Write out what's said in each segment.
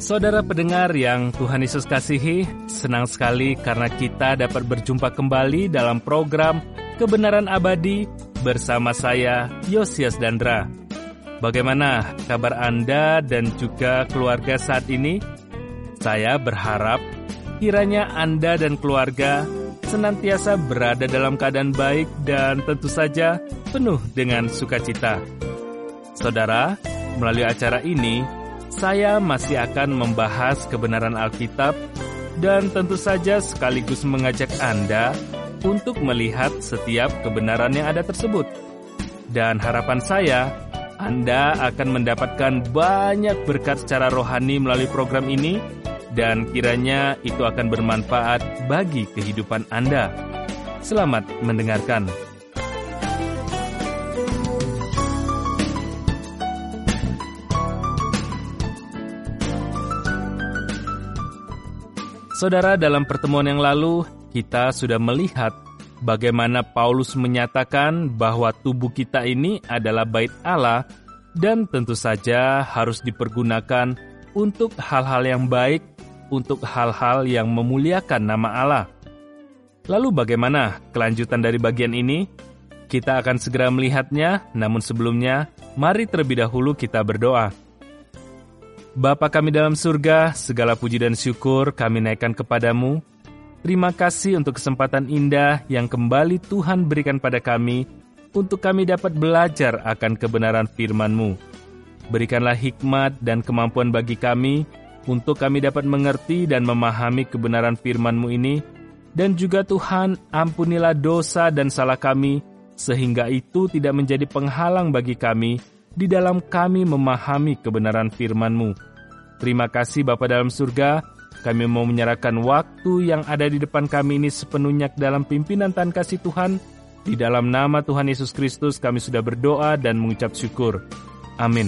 Saudara pendengar yang Tuhan Yesus kasihi, senang sekali karena kita dapat berjumpa kembali dalam program Kebenaran Abadi bersama saya, Yosias Dandra. Bagaimana kabar Anda dan juga keluarga saat ini? Saya berharap kiranya Anda dan keluarga senantiasa berada dalam keadaan baik dan tentu saja penuh dengan sukacita. Saudara, melalui acara ini, saya masih akan membahas kebenaran Alkitab dan tentu saja sekaligus mengajak Anda untuk melihat setiap kebenaran yang ada tersebut. Dan harapan saya, Anda akan mendapatkan banyak berkat secara rohani melalui program ini dan kiranya itu akan bermanfaat bagi kehidupan Anda. Selamat mendengarkan. Saudara, dalam pertemuan yang lalu, kita sudah melihat bagaimana Paulus menyatakan bahwa tubuh kita ini adalah bait Allah dan tentu saja harus dipergunakan untuk hal-hal yang baik, untuk hal-hal yang memuliakan nama Allah. Lalu bagaimana kelanjutan dari bagian ini? Kita akan segera melihatnya, namun sebelumnya, mari terlebih dahulu kita berdoa. Bapa kami dalam surga, segala puji dan syukur kami naikkan kepadamu. Terima kasih untuk kesempatan indah yang kembali Tuhan berikan pada kami, untuk kami dapat belajar akan kebenaran firman-Mu. Berikanlah hikmat dan kemampuan bagi kami, untuk kami dapat mengerti dan memahami kebenaran firman-Mu ini, dan juga Tuhan, ampunilah dosa dan salah kami, sehingga itu tidak menjadi penghalang bagi kami, di dalam kami memahami kebenaran firman-Mu. Terima kasih Bapa dalam surga, kami mau menyerahkan waktu yang ada di depan kami ini sepenuhnya dalam pimpinan Tuhan kasih Tuhan. Di dalam nama Tuhan Yesus Kristus kami sudah berdoa dan mengucap syukur. Amin.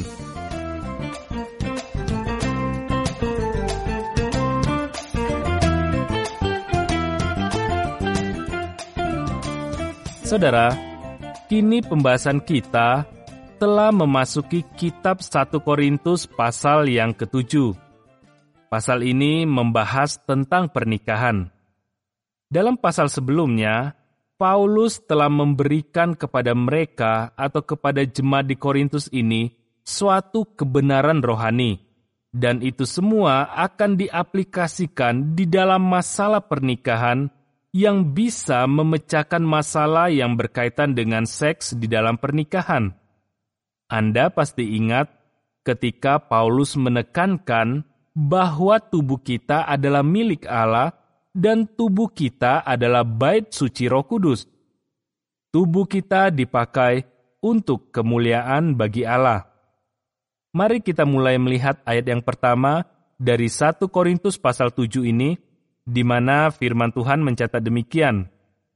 Saudara, kini pembahasan kita telah memasuki kitab 1 Korintus pasal yang ke-7. Pasal ini membahas tentang pernikahan. Dalam pasal sebelumnya, Paulus telah memberikan kepada mereka atau kepada jemaat di Korintus ini suatu kebenaran rohani, dan itu semua akan diaplikasikan di dalam masalah pernikahan yang bisa memecahkan masalah yang berkaitan dengan seks di dalam pernikahan. Anda pasti ingat ketika Paulus menekankan bahwa tubuh kita adalah milik Allah dan tubuh kita adalah bait suci Roh Kudus. Tubuh kita dipakai untuk kemuliaan bagi Allah. Mari kita mulai melihat ayat yang pertama dari 1 Korintus pasal 7 ini, di mana firman Tuhan mencatat demikian.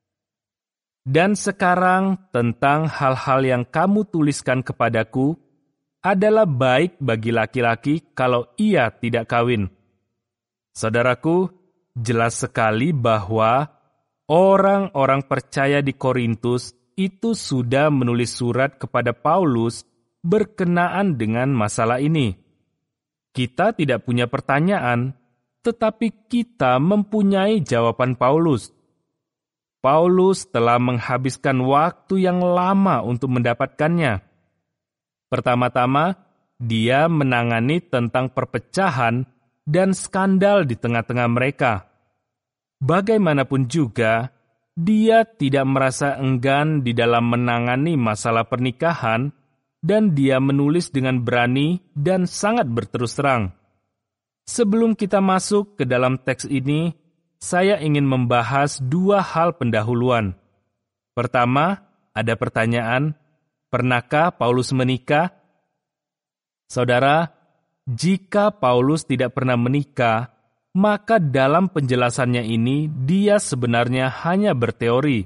Dan sekarang tentang hal-hal yang kamu tuliskan kepadaku adalah baik bagi laki-laki kalau ia tidak kawin. Saudaraku, jelas sekali bahwa orang-orang percaya di Korintus itu sudah menulis surat kepada Paulus berkenaan dengan masalah ini. Kita tidak punya pertanyaan, tetapi kita mempunyai jawaban Paulus. Paulus telah menghabiskan waktu yang lama untuk mendapatkannya. Pertama-tama, dia menangani tentang perpecahan dan skandal di tengah-tengah mereka. Bagaimanapun juga, dia tidak merasa enggan di dalam menangani masalah pernikahan, dan dia menulis dengan berani dan sangat berterus terang. Sebelum kita masuk ke dalam teks ini, saya ingin membahas dua hal pendahuluan. Pertama, ada pertanyaan, pernahkah Paulus menikah? Saudara, jika Paulus tidak pernah menikah, maka dalam penjelasannya ini dia sebenarnya hanya berteori.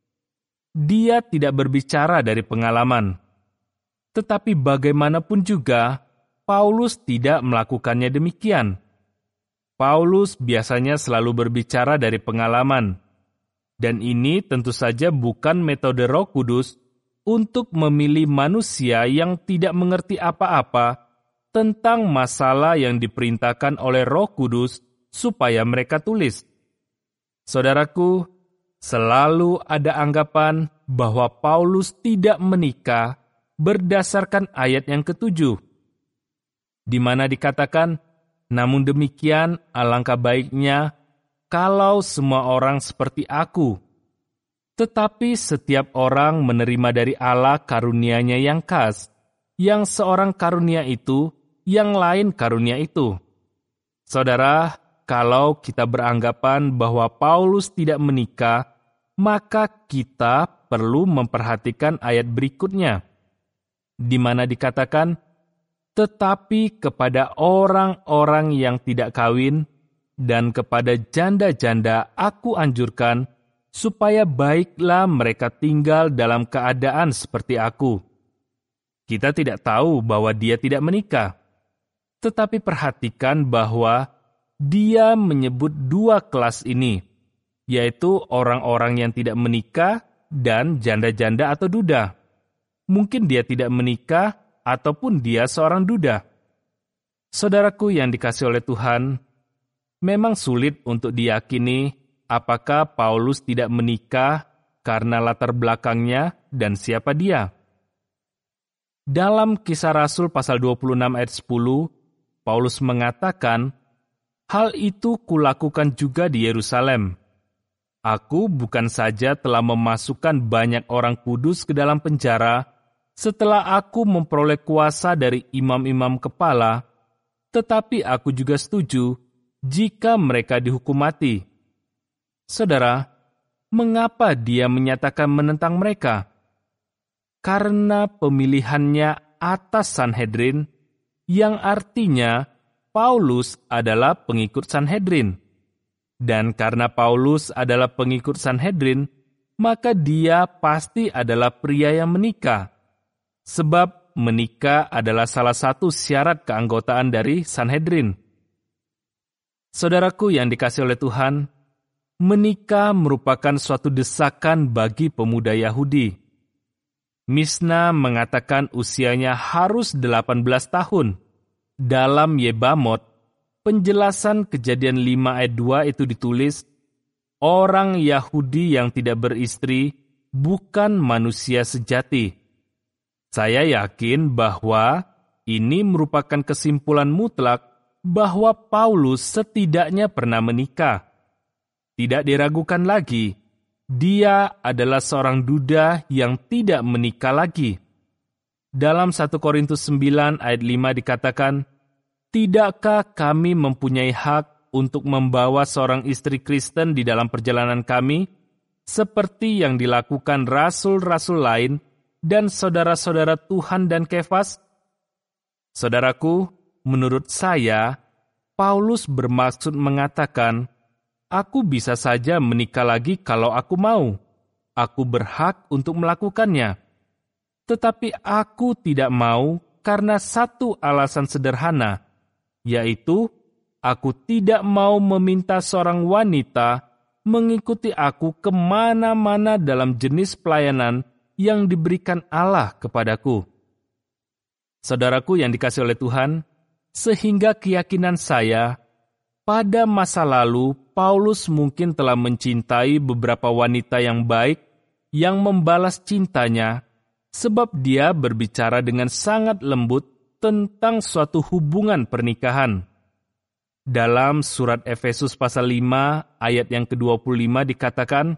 Dia tidak berbicara dari pengalaman. Tetapi bagaimanapun juga, Paulus tidak melakukannya demikian. Paulus biasanya selalu berbicara dari pengalaman. Dan ini tentu saja bukan metode Roh Kudus untuk memilih manusia yang tidak mengerti apa-apa tentang masalah yang diperintahkan oleh Roh Kudus supaya mereka tulis. Saudaraku, selalu ada anggapan bahwa Paulus tidak menikah berdasarkan ayat yang ke-7, di mana dikatakan, namun demikian alangkah baiknya kalau semua orang seperti aku. Tetapi setiap orang menerima dari Allah karunia-Nya yang khas, yang seorang karunia itu, yang lain karunia itu. Saudara, kalau kita beranggapan bahwa Paulus tidak menikah, maka kita perlu memperhatikan ayat berikutnya, di mana dikatakan, tetapi kepada orang-orang yang tidak kawin dan kepada janda-janda aku anjurkan, supaya baiklah mereka tinggal dalam keadaan seperti aku. Kita tidak tahu bahwa dia tidak menikah, tetapi perhatikan bahwa dia menyebut dua kelas ini, yaitu orang-orang yang tidak menikah dan janda-janda atau duda. Mungkin dia tidak menikah ataupun dia seorang duda. Saudaraku yang dikasihi oleh Tuhan, memang sulit untuk diyakini apakah Paulus tidak menikah karena latar belakangnya dan siapa dia. Dalam Kisah Rasul pasal 26 ayat 10, Paulus mengatakan, hal itu kulakukan juga di Yerusalem. Aku bukan saja telah memasukkan banyak orang kudus ke dalam penjara setelah aku memperoleh kuasa dari imam-imam kepala, tetapi aku juga setuju jika mereka dihukum mati. Saudara, mengapa dia menyatakan menentang mereka? Karena pemilihannya atas Sanhedrin, yang artinya Paulus adalah pengikut Sanhedrin. Dan karena Paulus adalah pengikut Sanhedrin, maka dia pasti adalah pria yang menikah. Sebab menikah adalah salah satu syarat keanggotaan dari Sanhedrin. Saudaraku yang dikasihi oleh Tuhan, menikah merupakan suatu desakan bagi pemuda Yahudi. Misna mengatakan usianya harus 18 tahun. Dalam Yebamot, penjelasan Kejadian 5 ayat 2 itu ditulis, orang Yahudi yang tidak beristri bukan manusia sejati. Saya yakin bahwa ini merupakan kesimpulan mutlak bahwa Paulus setidaknya pernah menikah. Tidak diragukan lagi, dia adalah seorang duda yang tidak menikah lagi. Dalam 1 Korintus 9 ayat 5 dikatakan, tidakkah kami mempunyai hak untuk membawa seorang istri Kristen di dalam perjalanan kami, seperti yang dilakukan rasul-rasul lain dan saudara-saudara Tuhan dan Kefas? Saudaraku, menurut saya, Paulus bermaksud mengatakan, aku bisa saja menikah lagi kalau aku mau. Aku berhak untuk melakukannya. Tetapi aku tidak mau karena satu alasan sederhana, yaitu aku tidak mau meminta seorang wanita mengikuti aku kemana-mana dalam jenis pelayanan yang diberikan Allah kepadaku. Saudaraku yang dikasihi oleh Tuhan, sehingga keyakinan saya, pada masa lalu Paulus mungkin telah mencintai beberapa wanita yang baik yang membalas cintanya, sebab dia berbicara dengan sangat lembut tentang suatu hubungan pernikahan. Dalam surat Efesus pasal 5 ayat yang ke-25 dikatakan,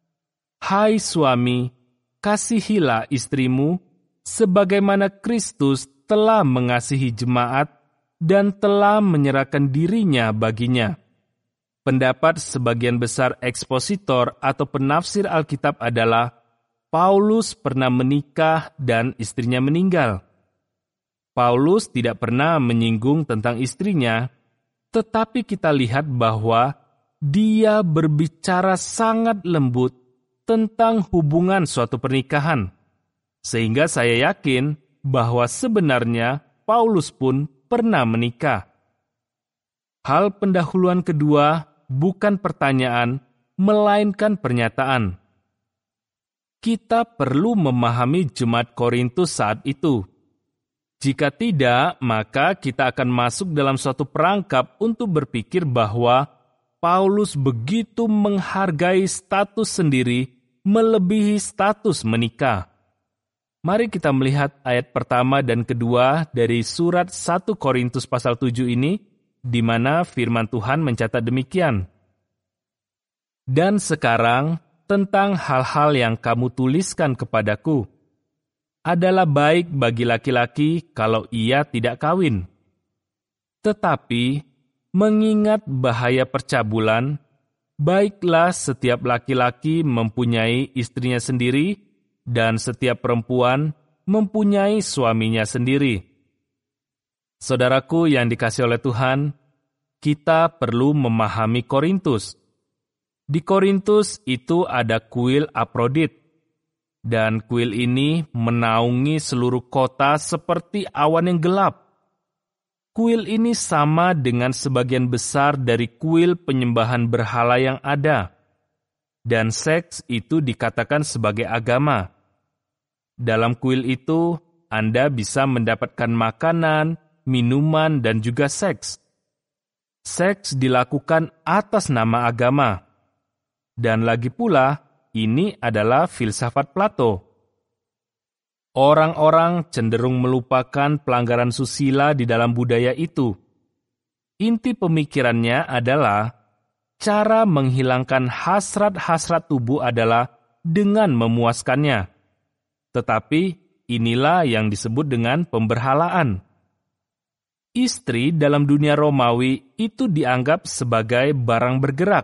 hai suami, kasihilah istrimu, sebagaimana Kristus telah mengasihi jemaat dan telah menyerahkan dirinya baginya. Pendapat sebagian besar ekspositor atau penafsir Alkitab adalah Paulus pernah menikah dan istrinya meninggal. Paulus tidak pernah menyinggung tentang istrinya, tetapi kita lihat bahwa dia berbicara sangat lembut tentang hubungan suatu pernikahan. Sehingga saya yakin bahwa sebenarnya Paulus pun pernah menikah. Hal pendahuluan kedua bukan pertanyaan, melainkan pernyataan. Kita perlu memahami jemaat Korintus saat itu. Jika tidak, maka kita akan masuk dalam suatu perangkap untuk berpikir bahwa Paulus begitu menghargai status sendiri melebihi status menikah. Mari kita melihat ayat pertama dan kedua dari surat 1 Korintus pasal 7 ini, di mana firman Tuhan mencatat demikian. Dan sekarang, tentang hal-hal yang kamu tuliskan kepadaku, adalah baik bagi laki-laki kalau ia tidak kawin. Tetapi, mengingat bahaya percabulan, baiklah setiap laki-laki mempunyai istrinya sendiri, dan setiap perempuan mempunyai suaminya sendiri. Saudaraku yang dikasihi oleh Tuhan, kita perlu memahami Korintus. Di Korintus itu ada kuil Afrodit, dan kuil ini menaungi seluruh kota seperti awan yang gelap. Kuil ini sama dengan sebagian besar dari kuil penyembahan berhala yang ada, dan seks itu dikatakan sebagai agama. Dalam kuil itu, Anda bisa mendapatkan makanan, minuman, dan juga seks. Seks dilakukan atas nama agama. Dan lagi pula, ini adalah filsafat Plato. Orang-orang cenderung melupakan pelanggaran susila di dalam budaya itu. Inti pemikirannya adalah cara menghilangkan hasrat-hasrat tubuh adalah dengan memuaskannya. Tetapi inilah yang disebut dengan pemberhalaan. Istri dalam dunia Romawi itu dianggap sebagai barang bergerak.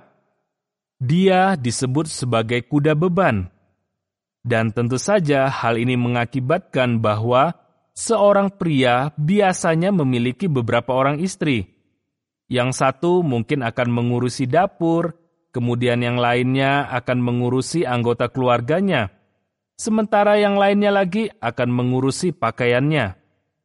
Dia disebut sebagai kuda beban. Dan tentu saja hal ini mengakibatkan bahwa seorang pria biasanya memiliki beberapa orang istri. Yang satu mungkin akan mengurusi dapur, kemudian yang lainnya akan mengurusi anggota keluarganya, sementara yang lainnya lagi akan mengurusi pakaiannya.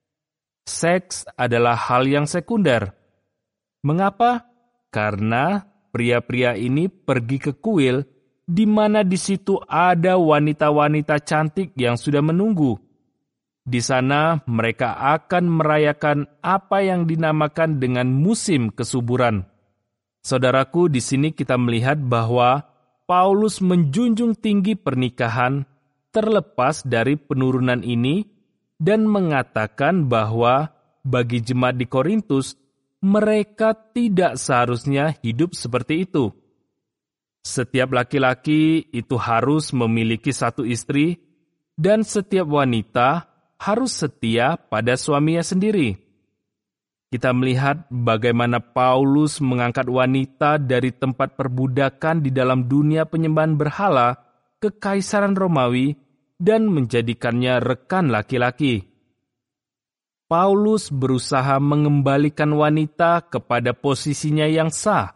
Seks adalah hal yang sekunder. Mengapa? Karena pria-pria ini pergi ke kuil, di mana di situ ada wanita-wanita cantik yang sudah menunggu. Di sana mereka akan merayakan apa yang dinamakan dengan musim kesuburan. Saudaraku, di sini kita melihat bahwa Paulus menjunjung tinggi pernikahan terlepas dari penurunan ini dan mengatakan bahwa bagi jemaat di Korintus, mereka tidak seharusnya hidup seperti itu. Setiap laki-laki itu harus memiliki satu istri, dan setiap wanita harus setia pada suaminya sendiri. Kita melihat bagaimana Paulus mengangkat wanita dari tempat perbudakan di dalam dunia penyembahan berhala ke Kaisaran Romawi dan menjadikannya rekan laki-laki. Paulus berusaha mengembalikan wanita kepada posisinya yang sah.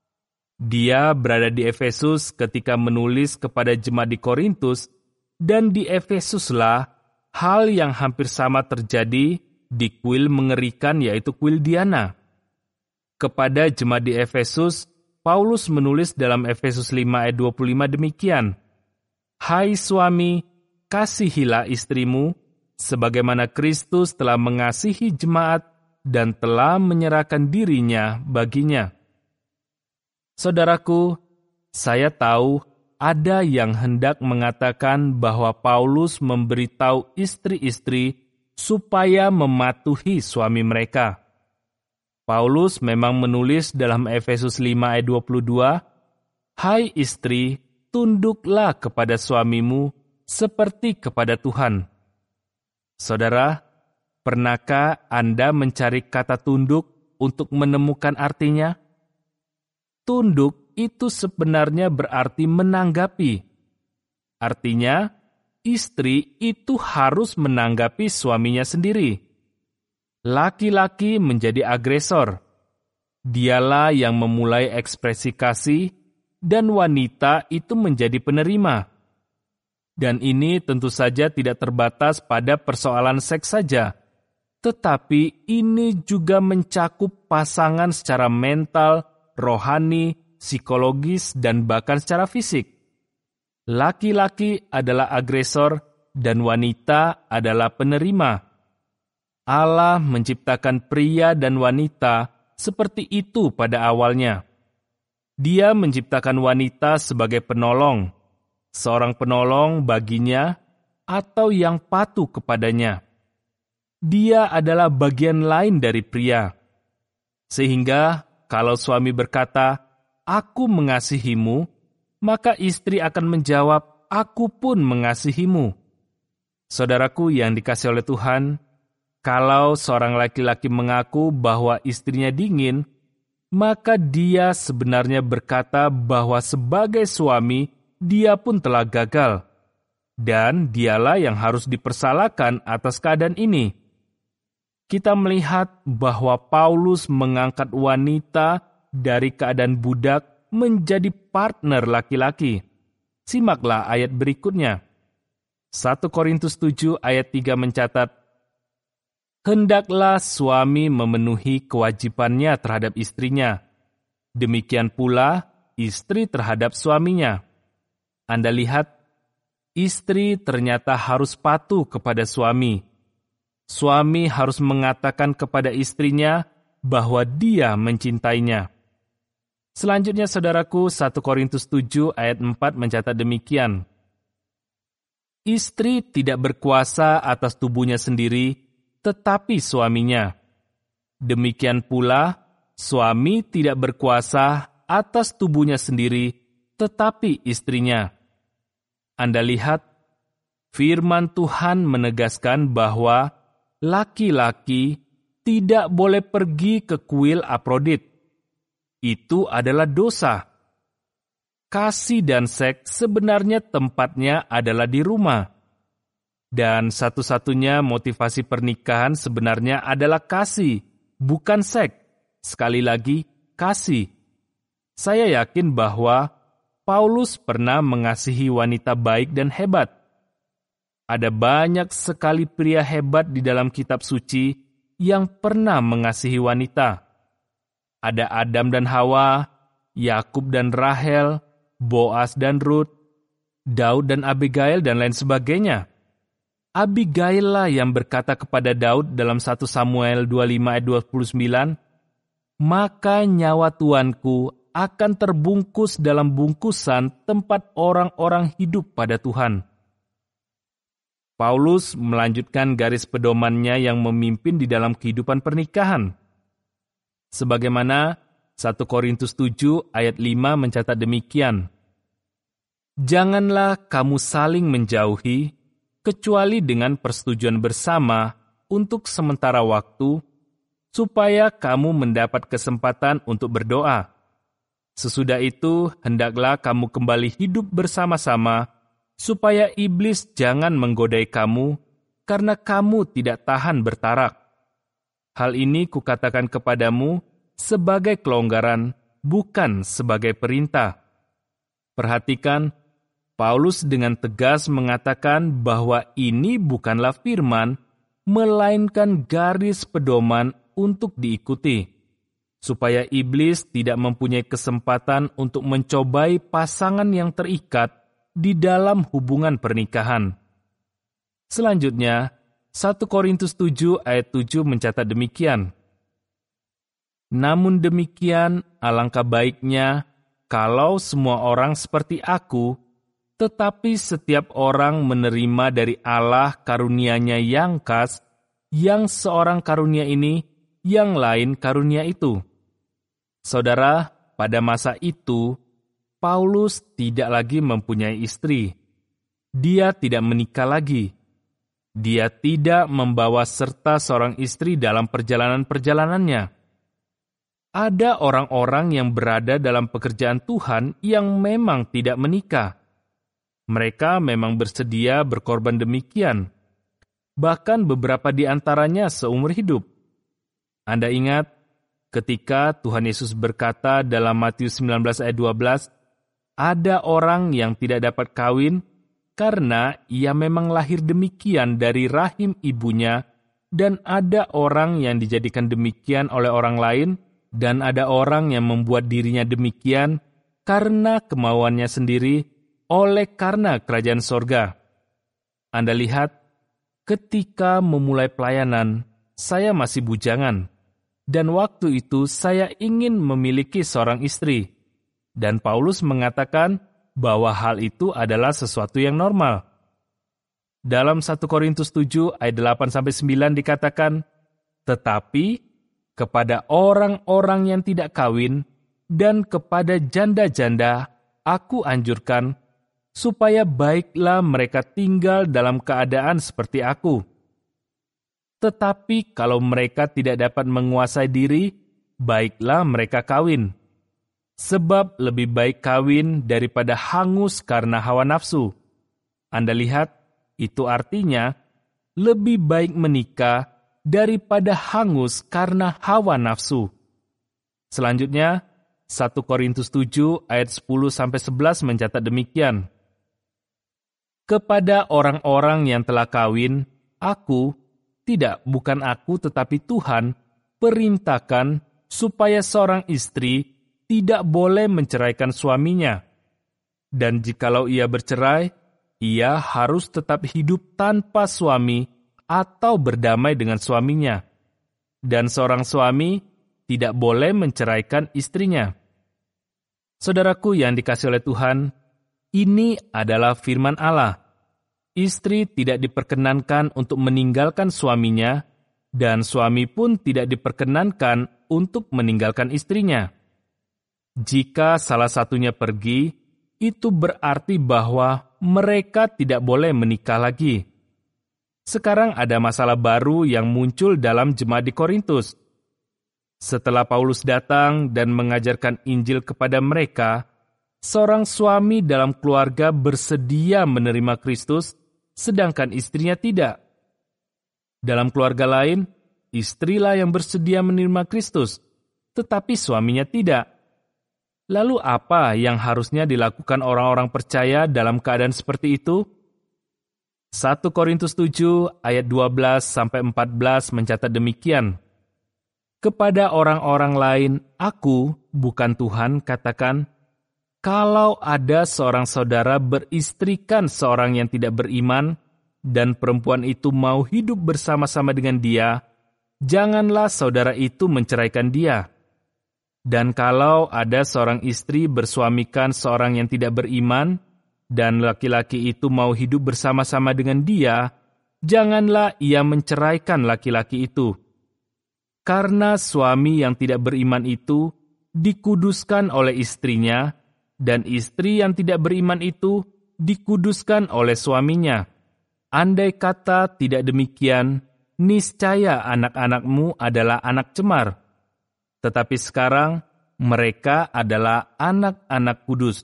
Dia berada di Efesus ketika menulis kepada jemaat di Korintus, dan di Efesuslah hal yang hampir sama terjadi di kuil mengerikan, yaitu kuil Diana. Kepada jemaat di Efesus, Paulus menulis dalam Efesus 5 ayat 25 demikian, "Hai suami, kasihilah istrimu, sebagaimana Kristus telah mengasihi jemaat dan telah menyerahkan dirinya baginya." Saudaraku, saya tahu ada yang hendak mengatakan bahwa Paulus memberitahu istri-istri supaya mematuhi suami mereka. Paulus memang menulis dalam Efesus 5 ayat 22, "Hai istri, tunduklah kepada suamimu seperti kepada Tuhan." Saudara, pernahkah Anda mencari kata tunduk untuk menemukan artinya? Tunduk itu sebenarnya berarti menanggapi. Artinya, istri itu harus menanggapi suaminya sendiri. Laki-laki menjadi agresor. Dialah yang memulai ekspresi kasih, dan wanita itu menjadi penerima. Dan ini tentu saja tidak terbatas pada persoalan seks saja, tetapi ini juga mencakup pasangan secara mental, rohani, psikologis, dan bahkan secara fisik. Laki-laki adalah agresor dan wanita adalah penerima. Allah menciptakan pria dan wanita seperti itu pada awalnya. Dia menciptakan wanita sebagai penolong, seorang penolong baginya atau yang patuh kepadanya. Dia adalah bagian lain dari pria. Sehingga kalau suami berkata, "Aku mengasihimu," maka istri akan menjawab, "Aku pun mengasihimu." Saudaraku yang dikasihi oleh Tuhan, kalau seorang laki-laki mengaku bahwa istrinya dingin, maka dia sebenarnya berkata bahwa sebagai suami, dia pun telah gagal. Dan dialah yang harus dipersalahkan atas keadaan ini. Kita melihat bahwa Paulus mengangkat wanita dari keadaan budak menjadi partner laki-laki. Simaklah ayat berikutnya. 1 Korintus 7 ayat 3 mencatat, "Hendaklah suami memenuhi kewajibannya terhadap istrinya. Demikian pula istri terhadap suaminya." Anda lihat, istri ternyata harus patuh kepada suami. Suami harus mengatakan kepada istrinya bahwa dia mencintainya. Selanjutnya, saudaraku, 1 Korintus 7 ayat 4 mencatat demikian, "Istri tidak berkuasa atas tubuhnya sendiri, tetapi suaminya. Demikian pula, suami tidak berkuasa atas tubuhnya sendiri, tetapi istrinya." Anda lihat, firman Tuhan menegaskan bahwa laki-laki tidak boleh pergi ke kuil Afrodit. Itu adalah dosa. Kasih dan seks sebenarnya tempatnya adalah di rumah. Dan satu-satunya motivasi pernikahan sebenarnya adalah kasih, bukan seks. Sekali lagi, kasih. Saya yakin bahwa Paulus pernah mengasihi wanita baik dan hebat. Ada banyak sekali pria hebat di dalam kitab suci yang pernah mengasihi wanita. Ada Adam dan Hawa, Yakub dan Rahel, Boas dan Rut, Daud dan Abigail, dan lain sebagainya. Abigail lah yang berkata kepada Daud dalam 1 Samuel 25 ayat 29, "Maka nyawa tuanku akan terbungkus dalam bungkusan tempat orang-orang hidup pada Tuhan." Paulus melanjutkan garis pedomannya yang memimpin di dalam kehidupan pernikahan. Sebagaimana 1 Korintus 7 ayat 5 mencatat demikian, "Janganlah kamu saling menjauhi, kecuali dengan persetujuan bersama untuk sementara waktu, supaya kamu mendapat kesempatan untuk berdoa. Sesudah itu, hendaklah kamu kembali hidup bersama-sama, supaya iblis jangan menggodai kamu, karena kamu tidak tahan bertarak. Hal ini kukatakan kepadamu sebagai kelonggaran, bukan sebagai perintah." Perhatikan, Paulus dengan tegas mengatakan bahwa ini bukanlah firman, melainkan garis pedoman untuk diikuti, supaya iblis tidak mempunyai kesempatan untuk mencobai pasangan yang terikat di dalam hubungan pernikahan. Selanjutnya, 1 Korintus 7 ayat 7 mencatat demikian, "Namun demikian, alangkah baiknya kalau semua orang seperti aku, tetapi setiap orang menerima dari Allah karunia-Nya yang khas, yang seorang karunia ini, yang lain karunia itu." Saudara, pada masa itu, Paulus tidak lagi mempunyai istri. Dia tidak menikah lagi. Dia tidak membawa serta seorang istri dalam perjalanan-perjalanannya. Ada orang-orang yang berada dalam pekerjaan Tuhan yang memang tidak menikah. Mereka memang bersedia berkorban demikian. Bahkan beberapa di antaranya seumur hidup. Anda ingat ketika Tuhan Yesus berkata dalam Matius 19 ayat 12, ada orang yang tidak dapat kawin karena ia memang lahir demikian dari rahim ibunya, dan ada orang yang dijadikan demikian oleh orang lain, dan ada orang yang membuat dirinya demikian karena kemauannya sendiri, oleh karena kerajaan sorga. Anda lihat, ketika memulai pelayanan, saya masih bujangan, dan waktu itu saya ingin memiliki seorang istri. Dan Paulus mengatakan bahwa hal itu adalah sesuatu yang normal. Dalam 1 Korintus 7 ayat 8-9 dikatakan, "Tetapi kepada orang-orang yang tidak kawin dan kepada janda-janda, aku anjurkan supaya baiklah mereka tinggal dalam keadaan seperti aku. Tetapi kalau mereka tidak dapat menguasai diri, baiklah mereka kawin. Sebab lebih baik kawin daripada hangus karena hawa nafsu." Anda lihat, itu artinya lebih baik menikah daripada hangus karena hawa nafsu. Selanjutnya, 1 Korintus 7 ayat 10-11 mencatat demikian. "Kepada orang-orang yang telah kawin, bukan aku tetapi Tuhan, perintahkan supaya seorang istri tidak boleh menceraikan suaminya. Dan jikalau ia bercerai, ia harus tetap hidup tanpa suami atau berdamai dengan suaminya. Dan seorang suami tidak boleh menceraikan istrinya." Saudaraku yang dikasihi oleh Tuhan, ini adalah firman Allah. Istri tidak diperkenankan untuk meninggalkan suaminya, dan suami pun tidak diperkenankan untuk meninggalkan istrinya. Jika salah satunya pergi, itu berarti bahwa mereka tidak boleh menikah lagi. Sekarang ada masalah baru yang muncul dalam jemaat di Korintus. Setelah Paulus datang dan mengajarkan Injil kepada mereka, seorang suami dalam keluarga bersedia menerima Kristus, sedangkan istrinya tidak. Dalam keluarga lain, istrilah yang bersedia menerima Kristus, tetapi suaminya tidak. Lalu apa yang harusnya dilakukan orang-orang percaya dalam keadaan seperti itu? 1 Korintus 7 ayat 12-14 mencatat demikian. "Kepada orang-orang lain, aku, bukan Tuhan, katakan, kalau ada seorang saudara beristrikan seorang yang tidak beriman, dan perempuan itu mau hidup bersama-sama dengan dia, janganlah saudara itu menceraikan dia. Dan kalau ada seorang istri bersuamikan seorang yang tidak beriman, dan laki-laki itu mau hidup bersama-sama dengan dia, janganlah ia menceraikan laki-laki itu. Karena suami yang tidak beriman itu dikuduskan oleh istrinya, dan istri yang tidak beriman itu dikuduskan oleh suaminya. Andai kata tidak demikian, niscaya anak-anakmu adalah anak cemar. Tetapi sekarang mereka adalah anak-anak kudus."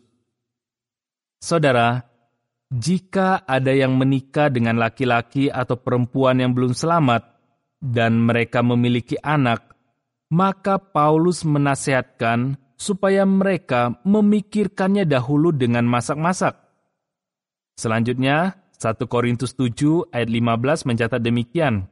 Saudara, jika ada yang menikah dengan laki-laki atau perempuan yang belum selamat, dan mereka memiliki anak, maka Paulus menasihatkan supaya mereka memikirkannya dahulu dengan masak-masak. Selanjutnya, 1 Korintus 7 ayat 15 mencatat demikian.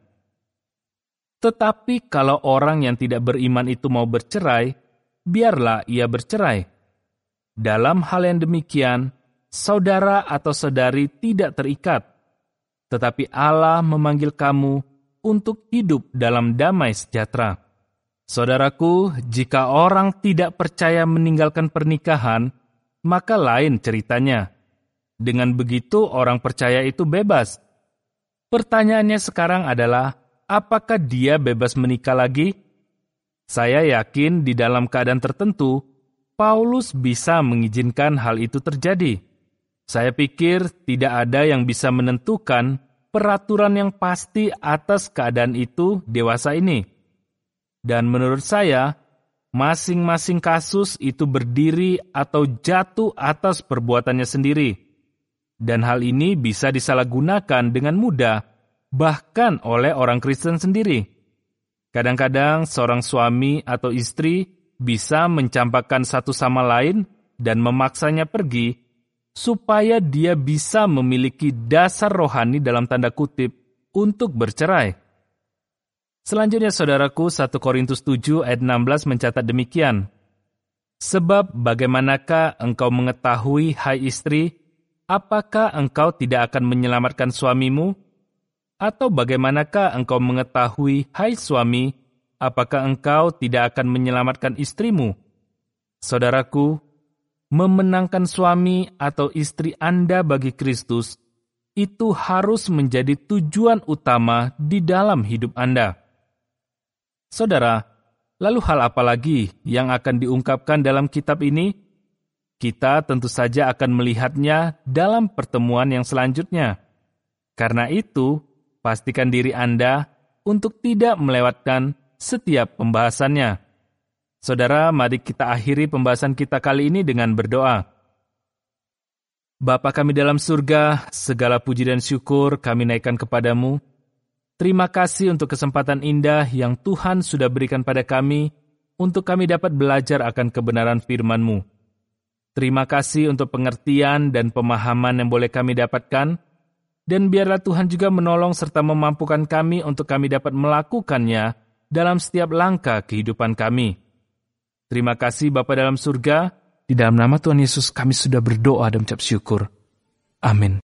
"Tetapi kalau orang yang tidak beriman itu mau bercerai, biarlah ia bercerai. Dalam hal yang demikian, saudara atau saudari tidak terikat, tetapi Allah memanggil kamu untuk hidup dalam damai sejahtera." Saudaraku, jika orang tidak percaya meninggalkan pernikahan, maka lain ceritanya. Dengan begitu orang percaya itu bebas. Pertanyaannya sekarang adalah, apakah dia bebas menikah lagi? Saya yakin di dalam keadaan tertentu, Paulus bisa mengizinkan hal itu terjadi. Saya pikir tidak ada yang bisa menentukan peraturan yang pasti atas keadaan itu dewasa ini. Dan menurut saya, masing-masing kasus itu berdiri atau jatuh atas perbuatannya sendiri. Dan hal ini bisa disalahgunakan dengan mudah, bahkan oleh orang Kristen sendiri. Kadang-kadang seorang suami atau istri bisa mencampakkan satu sama lain dan memaksanya pergi, supaya dia bisa memiliki dasar rohani dalam tanda kutip untuk bercerai. Selanjutnya saudaraku, 1 Korintus 7 ayat 16 mencatat demikian. "Sebab bagaimanakah engkau mengetahui, hai istri, apakah engkau tidak akan menyelamatkan suamimu? Atau bagaimanakah engkau mengetahui, hai suami, apakah engkau tidak akan menyelamatkan istrimu? Saudaraku, memenangkan suami atau istri Anda bagi Kristus, itu harus menjadi tujuan utama di dalam hidup Anda. Saudara, lalu hal apa lagi yang akan diungkapkan dalam kitab ini? Kita tentu saja akan melihatnya dalam pertemuan yang selanjutnya. Karena itu, pastikan diri Anda untuk tidak melewatkan setiap pembahasannya. Saudara, mari kita akhiri pembahasan kita kali ini dengan berdoa. Bapa kami dalam surga, segala puji dan syukur kami naikkan kepadamu. Terima kasih untuk kesempatan indah yang Tuhan sudah berikan pada kami untuk kami dapat belajar akan kebenaran firman-Mu. Terima kasih untuk pengertian dan pemahaman yang boleh kami dapatkan, dan biarlah Tuhan juga menolong serta memampukan kami untuk kami dapat melakukannya dalam setiap langkah kehidupan kami. Terima kasih Bapa dalam surga, di dalam nama Tuhan Yesus kami sudah berdoa dan mengucap syukur. Amin.